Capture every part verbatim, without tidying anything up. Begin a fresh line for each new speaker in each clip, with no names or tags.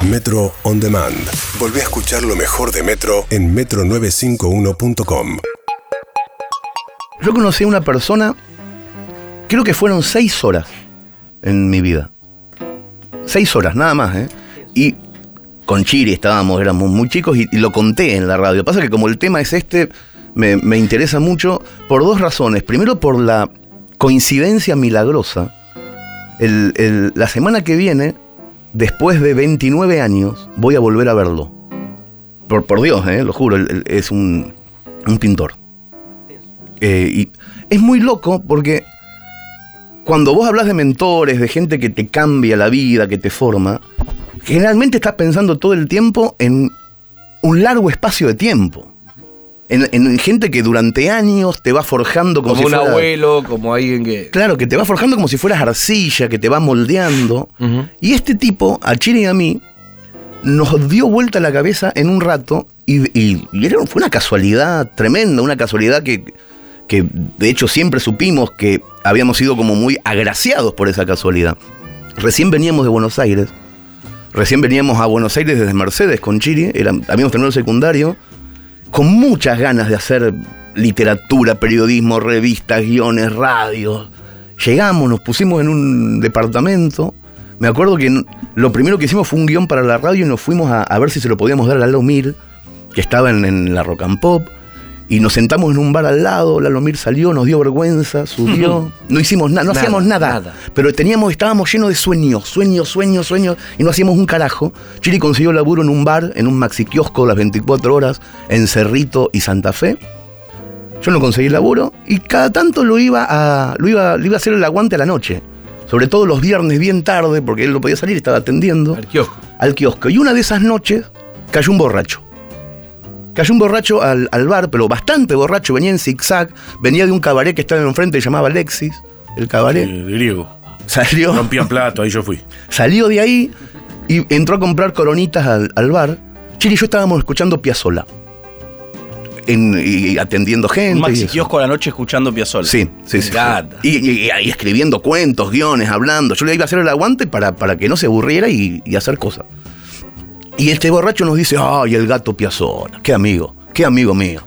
Metro On Demand. Volví a escuchar lo mejor de Metro en metro novecientos cincuenta y uno punto com.
Yo conocí a una persona, creo que fueron seis horas en mi vida. Seis horas, nada más, ¿eh? Y con Chiri estábamos, éramos muy chicos y, y lo conté en la radio. Pasa que como el tema es este, me, me interesa mucho por dos razones. Primero, por la coincidencia milagrosa. El, el, la semana que viene, después de veintinueve años, voy a volver a verlo. Por, por Dios, ¿eh? Lo juro, el, el, es un, un pintor. Eh, y es muy loco porque cuando vos hablas de mentores, de gente que te cambia la vida, que te forma, generalmente estás pensando todo el tiempo en un largo espacio de tiempo. En, en gente que durante años te va forjando como,
como
si
un
fuera,
abuelo, como alguien que...
Claro, que te va forjando como si fueras arcilla, que te va moldeando. Uh-huh. Y este tipo, a Chiri y a mí, nos dio vuelta la cabeza en un rato y, y, y era, fue una casualidad tremenda, una casualidad que, que de hecho siempre supimos que habíamos sido como muy agraciados por esa casualidad. Recién veníamos de Buenos Aires, recién veníamos a Buenos Aires desde Mercedes con Chiri, era, habíamos terminado el secundario, con muchas ganas de hacer literatura, periodismo, revistas, guiones, radios. Llegamos, nos pusimos en un departamento. Me acuerdo que lo primero que hicimos fue un guión para la radio y nos fuimos a, a ver si se lo podíamos dar a Lalo Mir, que estaba en, en la Rock and Pop. Y nos sentamos en un bar al lado, Lalo Mir salió, nos dio vergüenza, subió. No hicimos nada, no nada, hacíamos nada, nada. Pero teníamos, estábamos llenos de sueños, sueños, sueños, sueños, y no hacíamos un carajo. Chiri consiguió laburo en un bar, en un maxi kiosco las veinticuatro horas, en Cerrito y Santa Fe. Yo no conseguí laburo, y cada tanto lo iba a, lo iba, lo iba a hacer el aguante a la noche. Sobre todo los viernes bien tarde, porque él no podía salir, estaba atendiendo.
Al kiosco.
Al kiosco. Y una de esas noches cayó un borracho. Cayó un borracho al, al bar, pero bastante borracho, venía en zigzag, venía de un cabaret que estaba enfrente, se llamaba Alexis, el cabaret.
De, de griego.
Salió.
Rompían plato, ahí yo fui.
Salió de ahí y entró a comprar coronitas al, al bar. Chiri y yo estábamos escuchando Piazzolla. En, y, y atendiendo gente.
Un maxi kiosco a la noche escuchando Piazzolla.
Sí, sí, sí. Y, y, y escribiendo cuentos, guiones, hablando. Yo le iba a hacer el aguante para, para que no se aburriera y, y hacer cosas. Y este borracho nos dice, ay, el gato Piazzolla, qué amigo, qué amigo mío.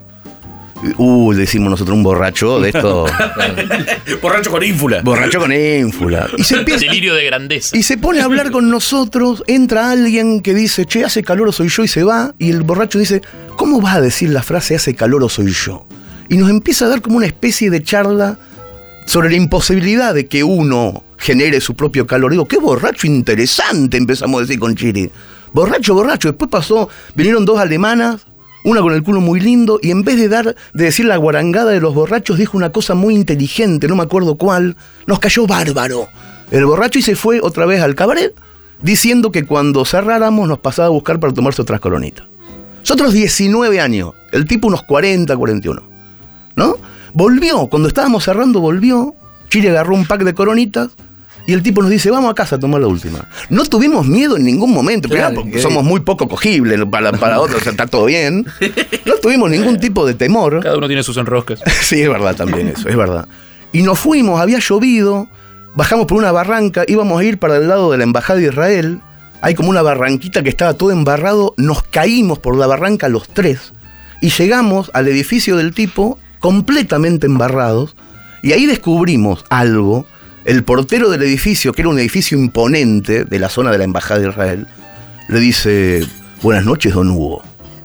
Uh, le decimos nosotros un borracho de esto.
Borracho con ínfula.
Borracho con ínfula. Y se empieza,
delirio de grandeza.
Y se pone a hablar con nosotros, entra alguien que dice, che, hace calor o soy yo, y se va, y el borracho dice, ¿cómo vas a decir la frase hace calor o soy yo? Y nos empieza a dar como una especie de charla sobre la imposibilidad de que uno genere su propio calor. Digo, qué borracho interesante, empezamos a decir con Chiri. Borracho, borracho. Después pasó, vinieron dos alemanas, una con el culo muy lindo, y en vez de dar, de decir la guarangada de los borrachos, dijo una cosa muy inteligente, no me acuerdo cuál. Nos cayó bárbaro el borracho y se fue otra vez al cabaret, diciendo que cuando cerráramos nos pasaba a buscar para tomarse otras coronitas. Nosotros diecinueve años, el tipo unos cuarenta, cuarenta y uno, ¿no? Volvió, cuando estábamos cerrando volvió, Chiri agarró un pack de coronitas, y el tipo nos dice, vamos a casa a tomar la última. No tuvimos miedo en ningún momento, claro, porque somos muy poco cogibles para, para otros, o sea, está todo bien. No tuvimos ningún tipo de temor.
Cada uno tiene sus enrosques.
Sí, es verdad también eso, es verdad. Y nos fuimos, había llovido, bajamos por una barranca, íbamos a ir para el lado de la Embajada de Israel, hay como una barranquita que estaba todo embarrado, nos caímos por la barranca los tres, y llegamos al edificio del tipo completamente embarrados, y ahí descubrimos algo. El portero del edificio, que era un edificio imponente de la zona de la Embajada de Israel, le dice, buenas noches, don Hugo.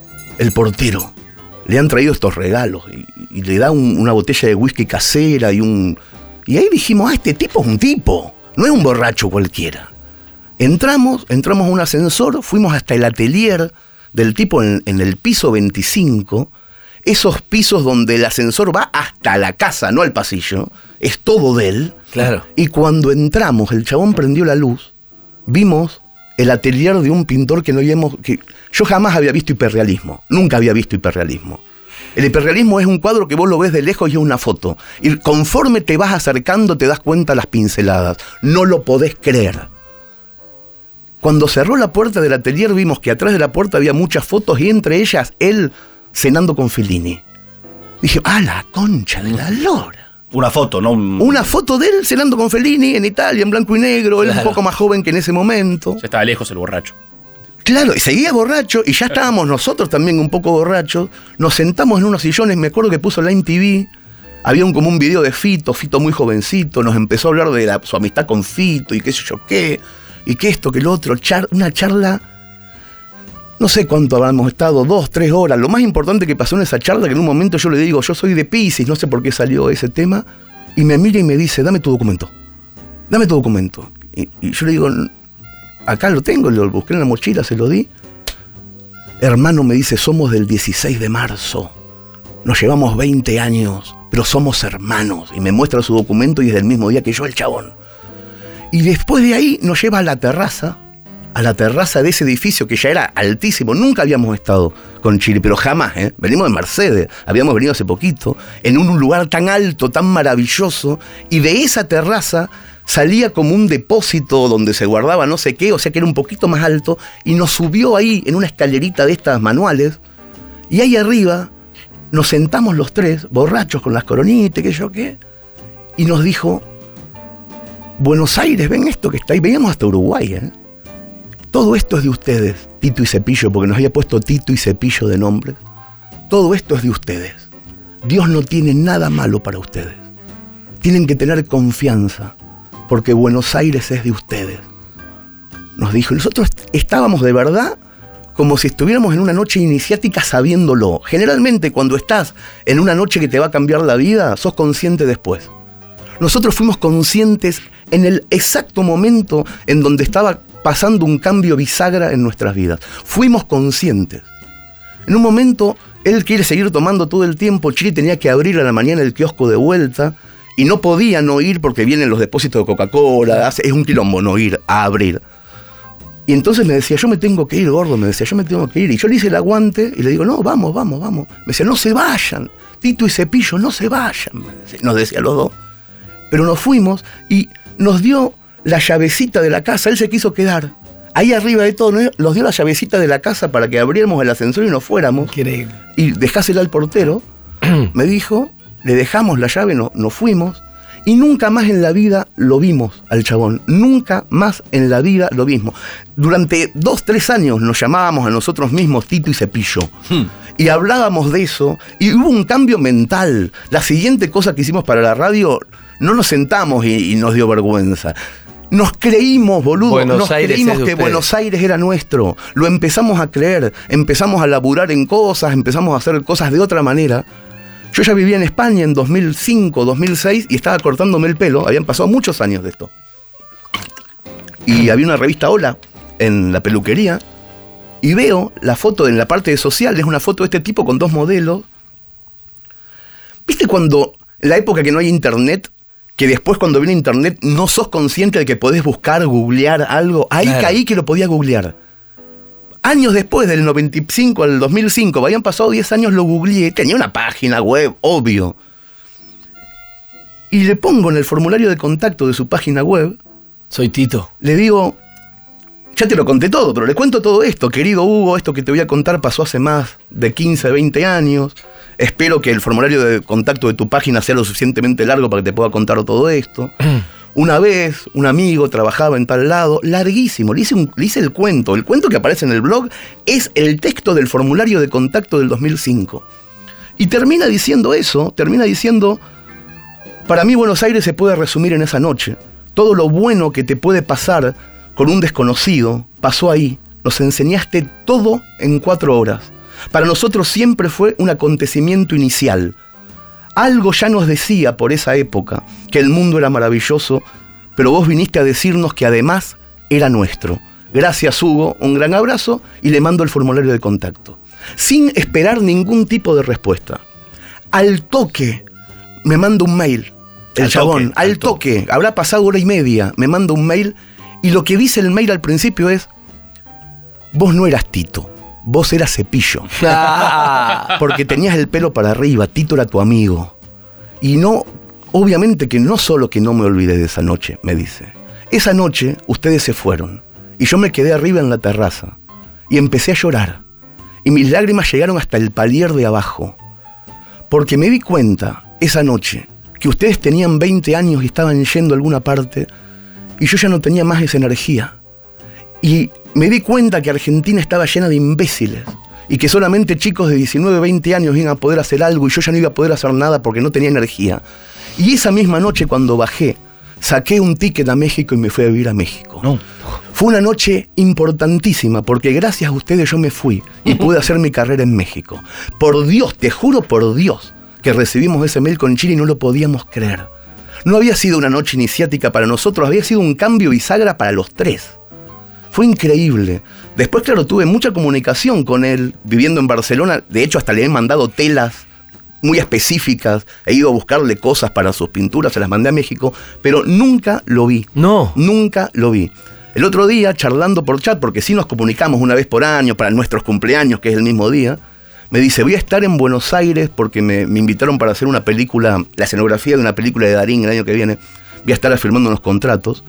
El portero, le han traído estos regalos y, y le da un, una botella de whisky casera y un... Y ahí dijimos, ah, este tipo es un tipo, no es un borracho cualquiera. Entramos, entramos a un ascensor, fuimos hasta el atelier del tipo en, en el piso veinticinco, esos pisos donde el ascensor va hasta la casa, no al pasillo, es todo de él.
Claro.
Y cuando entramos, el chabón prendió la luz, vimos el atelier de un pintor que no habíamos... Que yo jamás había visto hiperrealismo, nunca había visto hiperrealismo. El hiperrealismo es un cuadro que vos lo ves de lejos y es una foto. Y conforme te vas acercando te das cuenta las pinceladas. No lo podés creer. Cuando cerró la puerta del atelier vimos que atrás de la puerta había muchas fotos y entre ellas él cenando con Fellini. Dije, ah, la concha de la lora.
Una foto, ¿no?
Una foto de él cenando con Fellini en Italia, en blanco y negro, claro. Él un poco más joven que en ese momento.
Ya estaba lejos el borracho.
Claro, y seguía borracho, y ya estábamos nosotros también un poco borrachos. Nos sentamos en unos sillones, me acuerdo que puso la M T V. Había un, como un video de Fito, Fito muy jovencito, nos empezó a hablar de la, su amistad con Fito y qué sé yo qué, y qué esto, qué lo otro, char, una charla, no sé cuánto habremos estado, dos, tres horas. Lo más importante que pasó en esa charla, que en un momento yo le digo, yo soy de Piscis, no sé por qué salió ese tema, y me mira y me dice, dame tu documento, dame tu documento. Y, y yo le digo, acá lo tengo, lo busqué en la mochila, se lo di. Hermano, me dice, somos del dieciséis de marzo, nos llevamos veinte años, pero somos hermanos. Y me muestra su documento y es del mismo día que yo, el chabón. Y después de ahí nos lleva a la terraza, a la terraza de ese edificio que ya era altísimo. Nunca habíamos estado con Chiri, pero jamás, ¿eh? Venimos de Mercedes, habíamos venido hace poquito, en un lugar tan alto, tan maravilloso, y de esa terraza salía como un depósito donde se guardaba no sé qué, o sea que era un poquito más alto, y nos subió ahí en una escalerita de estas manuales, y ahí arriba nos sentamos los tres, borrachos con las coronitas, qué yo qué, y nos dijo, Buenos Aires, ven esto que está ahí, veníamos hasta Uruguay, ¿eh? Todo esto es de ustedes, Tito y Cepillo, porque nos había puesto Tito y Cepillo de nombre. Todo esto es de ustedes. Dios no tiene nada malo para ustedes. Tienen que tener confianza, porque Buenos Aires es de ustedes. Nos dijo, y nosotros estábamos de verdad como si estuviéramos en una noche iniciática sabiéndolo. Generalmente cuando estás en una noche que te va a cambiar la vida, sos consciente después. Nosotros fuimos conscientes en el exacto momento en donde estaba pasando un cambio bisagra en nuestras vidas. Fuimos conscientes. En un momento, él quiere seguir tomando todo el tiempo. Chiri tenía que abrir a la mañana el kiosco de vuelta y no podía no ir porque vienen los depósitos de Coca-Cola. Es un quilombo no ir a abrir. Y entonces me decía, yo me tengo que ir, gordo, me decía, yo me tengo que ir. Y yo le hice el aguante y le digo, no, vamos, vamos, vamos. Me decía, no se vayan, Tito y Cepillo, no se vayan. Nos decía los dos. Pero nos fuimos y nos dio la llavecita de la casa, él se quiso quedar. Ahí arriba de todo, nos dio la llavecita de la casa para que abriéramos el ascensor y nos fuéramos.
Increíble.
Y dejásela al portero, me dijo, le dejamos la llave, no, nos fuimos. Y nunca más en la vida lo vimos al chabón. Nunca más en la vida lo vimos. Durante dos, tres años nos llamábamos a nosotros mismos Tito y Cepillo. Hmm. Y hablábamos de eso. Y hubo un cambio mental. La siguiente cosa que hicimos para la radio, no nos sentamos y, y nos dio vergüenza. Nos creímos, boludo. Buenos nos Aires creímos que ustedes. Buenos Aires era nuestro. Lo empezamos a creer. Empezamos a laburar en cosas. Empezamos a hacer cosas de otra manera. Yo ya vivía en España en dos mil cinco, dos mil seis y estaba cortándome el pelo. Habían pasado muchos años de esto. Y había una revista Hola en la peluquería y veo la foto en la parte de social, es una foto de este tipo con dos modelos. ¿Viste cuando, en la época que no hay internet, que después cuando viene internet no sos consciente de que podés buscar, googlear algo? Ahí claro. Caí que lo podía googlear. Años después, del noventa y cinco al dos mil cinco, habían pasado diez años, lo googleé, tenía una página web, obvio. Y le pongo en el formulario de contacto de su página web,
soy Tito.
Le digo, ya te lo conté todo, pero le cuento todo esto. Querido Hugo, esto que te voy a contar pasó hace más de quince, veinte años. Espero que el formulario de contacto de tu página sea lo suficientemente largo para que te pueda contar todo esto. Una vez, un amigo trabajaba en tal lado, larguísimo, le hice, un, le hice el cuento. El cuento que aparece en el blog es el texto del formulario de contacto del dos mil cinco. Y termina diciendo eso, termina diciendo, para mí Buenos Aires se puede resumir en esa noche. Todo lo bueno que te puede pasar con un desconocido pasó ahí. Nos enseñaste todo en cuatro horas. Para nosotros siempre fue un acontecimiento inicial. Algo ya nos decía por esa época que el mundo era maravilloso, pero vos viniste a decirnos que además era nuestro. Gracias, Hugo, un gran abrazo y le mando el formulario de contacto. Sin esperar ningún tipo de respuesta. Al toque me manda un mail. El al chabón, toque, al, al toque. toque, habrá pasado hora y media, me manda un mail y lo que dice el mail al principio es: vos no eras Tito. Vos eras Cepillo. Porque tenías el pelo para arriba, Tito era tu amigo. Y no, obviamente que no solo que no me olvidé de esa noche, me dice. Esa noche ustedes se fueron y yo me quedé arriba en la terraza y empecé a llorar. Y mis lágrimas llegaron hasta el palier de abajo. Porque me di cuenta esa noche que ustedes tenían veinte años y estaban yendo a alguna parte y yo ya no tenía más esa energía. Y me di cuenta que Argentina estaba llena de imbéciles y que solamente chicos de diecinueve, veinte años iban a poder hacer algo y yo ya no iba a poder hacer nada porque no tenía energía. Y esa misma noche cuando bajé, saqué un ticket a México y me fui a vivir a México.
No.
Fue una noche importantísima porque gracias a ustedes yo me fui y pude hacer mi carrera en México. Por Dios, te juro por Dios, que recibimos ese mail con Chiri y no lo podíamos creer. No había sido una noche iniciática para nosotros, había sido un cambio bisagra para los tres. Fue increíble. Después, claro, tuve mucha comunicación con él viviendo en Barcelona. De hecho, hasta le he mandado telas muy específicas. He ido a buscarle cosas para sus pinturas, se las mandé a México, pero nunca lo vi.
No.
Nunca lo vi. El otro día, charlando por chat, porque sí nos comunicamos una vez por año para nuestros cumpleaños, que es el mismo día, me dice, voy a estar en Buenos Aires porque me, me invitaron para hacer una película, la escenografía de una película de Darín el año que viene. Voy a estar firmando unos contratos.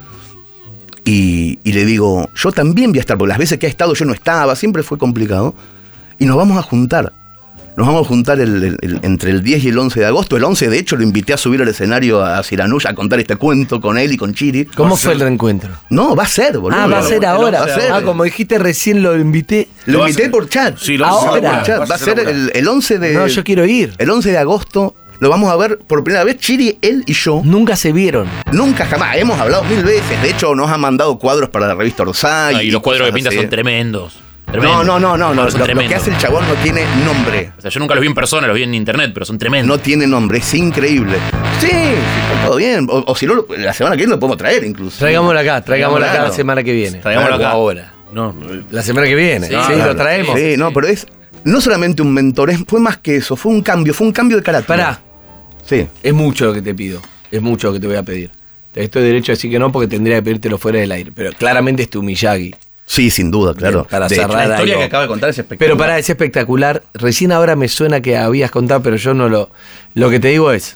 Y, y le digo, yo también voy a estar, porque las veces que ha estado yo no estaba, siempre fue complicado. Y nos vamos a juntar. Nos vamos a juntar el, el, el, entre el diez y el once de agosto. El once, de hecho, lo invité a subir al escenario a Siranush a contar este cuento con él y con Chiri.
¿Cómo fue el reencuentro?
No, va a ser, boludo.
Ah, va a ser ahora.
Va a ser.
Ah, como dijiste recién lo invité.
Lo,
Lo
invité
hace-
por chat.
Sí, lo
Ahora.
hace-
por chat. Va a ser el, el once de...
No, yo quiero ir.
El once de agosto lo vamos a ver por primera vez, Chiri, él y yo.
Nunca se vieron.
Nunca jamás, hemos hablado mil veces. De hecho, nos han mandado cuadros para la revista Orsay.
No, y los cuadros que
cosas
pinta
así.
son tremendos.
No,
tremendos.
no, no, no, no.
son
Lo, lo
tremendos.
que hace el chabón no tiene nombre.
O sea, yo nunca los vi en persona, los vi en internet, pero son tremendos.
No tiene nombre, es increíble. Sí, sí, está todo bien. O, o si no, la semana que viene lo podemos traer incluso.
Traigámoslo acá, traigámoslo acá
Claro.
la semana que viene.
Traigámoslo
Claro,
acá.
ahora.
No,
La semana que viene. Sí,
Sí,
lo
Claro.
traemos.
Sí, no, pero es no solamente un mentor, es, fue más que eso, fue un cambio, fue un cambio de carácter.
Pará,
Sí.
es mucho lo que te pido. Es mucho lo que te voy a pedir. Te estoy derecho a decir que no porque tendría que pedírtelo fuera del aire. Pero claramente es tu Miyagi.
Sí, sin duda, claro.
Bien, para
De hecho,
cerrar
La historia
algo.
que acaba de contar es espectacular.
Pero pará, es espectacular. Recién ahora me suena que habías contado, pero yo no lo... Lo que te digo es...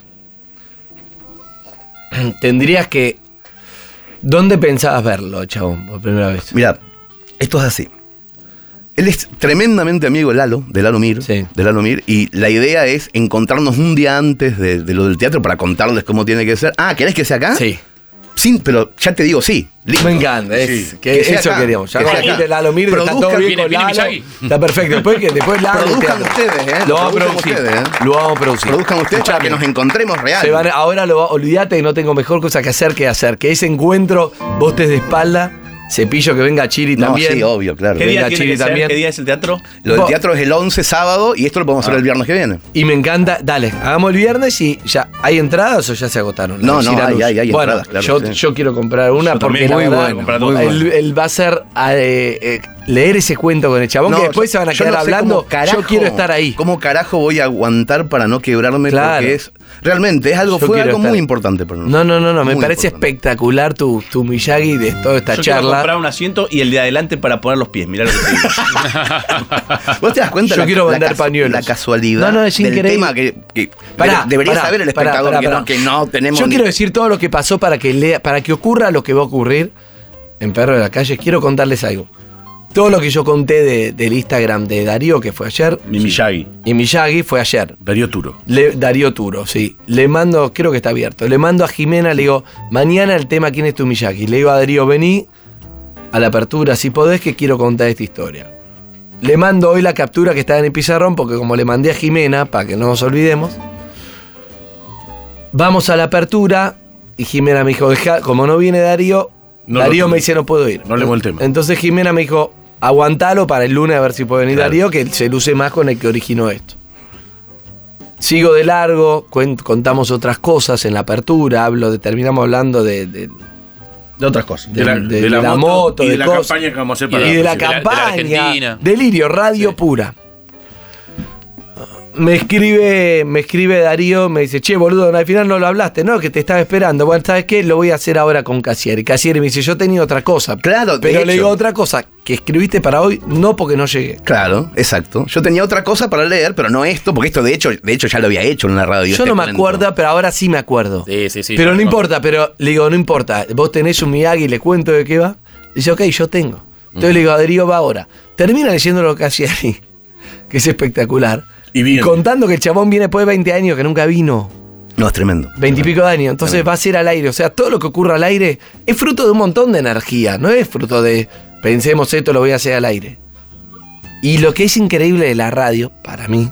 Tendrías que... ¿Dónde pensabas verlo, chabón, por primera vez?
Mira, esto es así. Él es tremendamente amigo de Lalo, de Lalo Mir,
Sí.
de Lalo Mir, y la idea es encontrarnos un día antes de, de lo del teatro para contarles cómo tiene que ser. Ah, ¿querés que sea acá?
Sí.
Sí, pero ya te digo, sí. Listo.
Me encanta, es,
Sí.
que
Que sea
eso
acá,
queríamos. Ya
que sea
con
acá.
de Lalo Mir, está todo
Produzcan-
bien
viene-
con
viene
Lalo.
Miyagi.
Está perfecto. Después que después Lalo
Produzcan
teatro.
ustedes, ¿eh?
Lo vamos a
Produzcan
producir.
ustedes, ¿eh?
Lo vamos a producir.
Produzcan ustedes para que
Escuchame.
nos encontremos real.
Se van- ahora lo va- olvídate que no tengo mejor cosa que hacer que hacer. Que ese encuentro, vos estés de espalda, Cepillo que venga Chiri
No,
también.
sí, obvio, claro.
¿Qué día
Venga,
tiene
Chiri
que ser?
también.
¿Qué día es el teatro?
Lo del
Vos-
teatro es el once sábado y esto lo podemos hacer el viernes que viene.
Y me encanta, dale, hagamos el viernes y ya, ¿hay entradas o ya se agotaron?
No,
Las
no,
Siranush.
hay, hay, hay
bueno,
entradas, claro,
yo,
sí.
yo quiero comprar una
Yo
porque
también,
la
muy
verdad,
bueno, comprar todo.
él, él va a ser eh, eh, leer ese cuento con el chabón
No,
que después
yo-
se van a
yo
quedar
no sé
hablando.
cómo carajo-
yo quiero estar ahí.
¿Cómo carajo voy a aguantar para no quebrarme?
Claro.
Porque es. Realmente, es algo,
Yo
fue
quiero
algo
estar
muy
ahí.
importante para nosotros.
No, no, no, no, me
Muy
parece
importante.
espectacular tu, tu Miyagi de toda esta
Yo quiero
charla.
comprar un asiento y el de adelante para poner los pies. Mirá lo que te digo.
¿Vos te das cuenta
Yo
la,
quiero
la
vender
cas-
pañuelos.
la casualidad
No, no, es
del
increíble.
tema que, que
Pará,
debería
pará,
saber el
pará,
espectador
pará,
que,
pará.
No, que no tenemos
Yo
ni-
quiero decir todo lo que pasó para que lea, para que ocurra lo que va a ocurrir en Perro de la Calle. Quiero contarles algo. Todo lo que yo conté de- del Instagram de Darío, que fue ayer,
Mi Miyagi.
y Miyagi fue ayer.
Darío Turo.
Le- Darío Turo, sí. Le mando, creo que está abierto. Le mando a Jimena, le digo, mañana el tema ¿quién es tu Miyagi? Le digo a Darío, vení a la apertura, si podés, que quiero contar esta historia. Le mando hoy la captura que está en el pizarrón, porque como le mandé a Jimena, para que no nos olvidemos, vamos a la apertura, y Jimena me dijo, "Dejá- como no viene Darío,
No
Darío
lo-
me dice no puedo ir.
no hablemos del tema.
Entonces Jimena me dijo, aguantalo para el lunes a ver si puede venir
Claro.
Darío, que él se luce más con el que originó esto. Sigo de largo, cuen- contamos otras cosas en la apertura, hablo de, terminamos hablando de, de-
De otras cosas.
de, de- de la, moto,
y de,
de,
la
cosas,
campaña que vamos a hacer
y
para
de, la
de la- de la
campaña,
Argentina.
delirio, radio
Sí.
pura. Me escribe, me escribe Darío, me dice, che, boludo, al final no lo hablaste, no, que te estaba esperando. Bueno, ¿sabes qué? Lo voy a hacer ahora con Casieri. Casieri me dice, yo tenía otra cosa.
Claro, de
pero le
hecho.
digo otra cosa, que escribiste para hoy, no porque no llegué.
Claro, exacto. Yo tenía otra cosa para leer, pero no esto, porque esto de hecho, de hecho ya lo había hecho en la radio.
Yo
este
no me
cuento.
acuerdo, pero ahora sí me acuerdo.
Sí, sí, sí.
pero
yo
no
me acuerdo.
importa, pero le digo, no importa. Vos tenés un Miyagi, le cuento de qué va. Dice, ok, yo tengo. Entonces le digo, a Darío va ahora. Termina leyendo lo que hacía ahí, que es espectacular.
Y bien.
Contando que el chabón viene después de veinte años, que nunca vino.
No, es tremendo.
veinte y pico de años. Entonces va a ser al aire. O sea, todo lo que ocurra al aire es fruto de un montón de energía. No es fruto de, pensemos esto, lo voy a hacer al aire. Y lo que es increíble de la radio, para mí,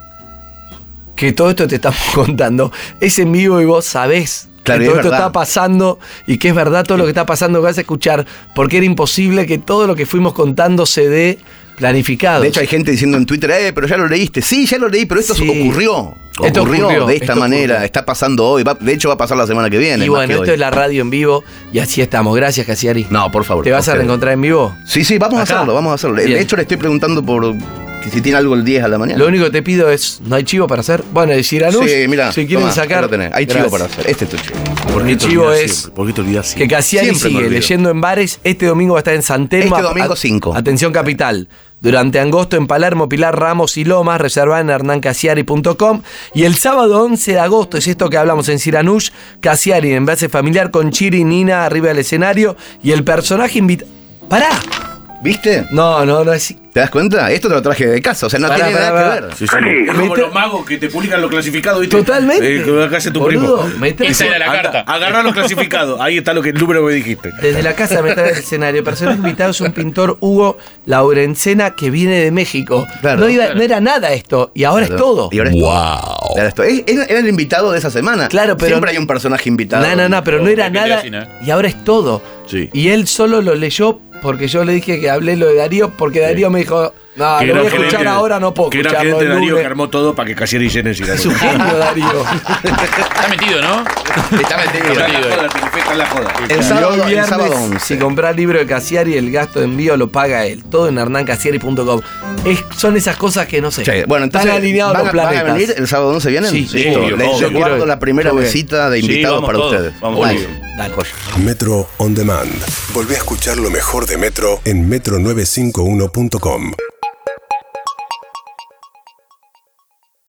que todo esto te estamos contando, es en vivo y vos sabés
Claro,
que
es
todo esto
verdad.
está pasando y que es verdad todo lo que está pasando que vas a escuchar, porque era imposible que todo lo que fuimos contando se dé planificado.
De hecho, hay gente diciendo en Twitter, eh, pero ya lo leíste. Sí, ya lo leí, pero esto
Sí.
ocurrió.
Esto
ocurrió,
ocurrió,
de esta
esto
manera.
ocurrió.
Está pasando hoy. Va- de hecho, va a pasar la semana que viene.
Y
más
bueno,
que
esto
hoy.
es la radio en vivo y así estamos. Gracias, Casiari.
No, por favor.
¿Te vas a
ustedes.
reencontrar en vivo?
Sí, sí, vamos
Acá.
a hacerlo, vamos a hacerlo. De
Bien.
hecho, le estoy preguntando por que si tiene algo el diez a la mañana.
Lo único que te pido es, ¿no hay chivo para hacer? Bueno, decir Anush,
Sí, mira.
si quieren
tomá,
sacar...
ahí lo tenés. Hay chivo
Gracias.
para hacer. Este es tu chivo.
¿Por
Mi
qué te
chivo
olvidas
es
siempre? ¿Por qué te olvidas
Que
siempre?
Casiari
Siempre me
sigue
olvido.
leyendo en bares. Este domingo va a estar en San Telmo.
Este domingo
A-
cinco.
Atención Capital. Durante agosto en Palermo, Pilar, Ramos y Lomas. Reserva en hernán casiari punto com. Y el sábado once de agosto, es esto que hablamos en Siranush, Casiari en base familiar con Chiri y Nina arriba del escenario. Y el personaje invita... ¡Pará!
¿Viste?
No, no, no es...
¿Te das cuenta? Esto te lo traje de casa, o sea, no
Pará,
tiene
pará,
nada
pará.
que ver.
Sí, sí. Es como
Mete-
los magos que te publican los clasificados, ¿viste?
Totalmente.
Eh, que acá hace tu
Boludo,
primo.
mete-
Esa era la
Anda,
carta.
Agarrá los clasificados. Ahí está lo que, el número que dijiste.
Desde la casa de metal del escenario, el personaje invitado es un pintor Hugo Laurencena que viene de México.
Claro.
no, iba- no era nada esto, y ahora es todo.
Y ahora es todo. Ahora es todo. Es- Era era el invitado de esa semana.
Claro, pero-
Siempre hay un personaje invitado.
No, no, no, pero no era
hay gente
nada,
así, ¿no?
y ahora es todo.
Sí.
Y él solo lo leyó porque yo le dije que hablé lo de Darío, porque Darío me dijo, no,
Que
lo voy a
era
escuchar
gerente-
ahora, no puedo
Que era
escucharlo
gerente
el
de Darío
lunes.
que armó todo para que Casieri llene el
Es un genio, Darío.
Está metido, ¿no?
Está metido.
Está
Está en
metido.
la joda, Telefe, está en la joda.
El
Y
sábado,
hoy
el
viernes,
sábado once.
si compras libro de Casiari, el gasto de envío lo paga él. Todo en hernán casiari punto com. Es- son esas cosas que no sé.
Sí, bueno, entonces,
Están alineados
¿van,
los
a- van a
planetas.
venir el sábado once? ¿Vienen?
Sí,
Listo.
sí,
Les-
obvio,
yo
obvio.
guardo la primera
Muy bien.
mesita de
Sí,
invitados
vamos
para
todos,
ustedes.
vamos
Dale.
todos.
Dale.
Metro On Demand. Volvé a escuchar lo mejor de Metro en metro novecientos cincuenta y uno punto com.